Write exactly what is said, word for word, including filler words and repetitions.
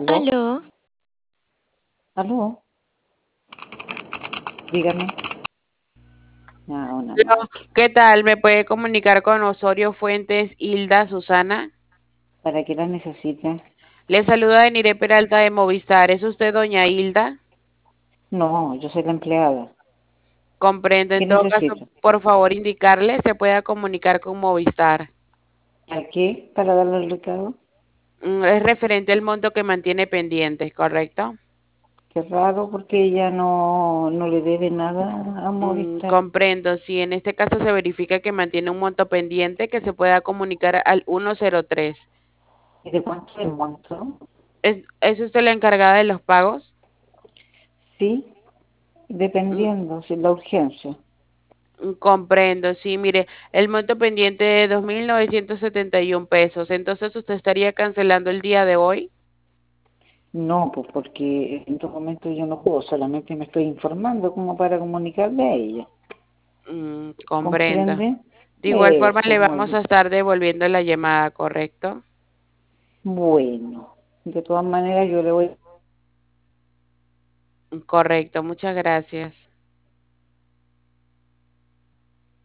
¿Aló? Aló, ¿Aló? Dígame. Ah, una aló, máquina. ¿qué tal? ¿Me puede comunicar con Osorio Fuentes, Hilda, Susana? ¿Para qué la necesita? Le saluda Denire Peralta de Movistar. ¿Es usted doña Hilda? No, yo soy la empleada. Comprendo. En ¿Qué todo caso, necesita? por favor, indicarle, se pueda comunicar con Movistar. ¿Para qué? ¿Para darle el recado? Mm, Es referente al monto que mantiene pendiente, ¿correcto? Qué raro porque ella no, no le debe nada a Mm, Movistar. comprendo. Si en este caso se verifica que mantiene un monto pendiente, que se pueda comunicar al ciento tres. ¿Y de cuánto es el monto? ¿Es, es usted la encargada de los pagos? Sí, Mm, dependiendo, si la urgencia. Mm, Comprendo, sí, mire, el monto pendiente de dos mil novecientos setenta y un pesos, entonces usted estaría cancelando el día de hoy. No, pues porque en estos momentos yo no puedo, solamente me estoy informando como para comunicarle a ella. Mm, comprendo. ¿Comprende? De igual forma Eso, le muy vamos a bien. estar devolviendo la llamada, ¿correcto? Bueno, de todas maneras yo le voy Mm, Correcto, muchas gracias.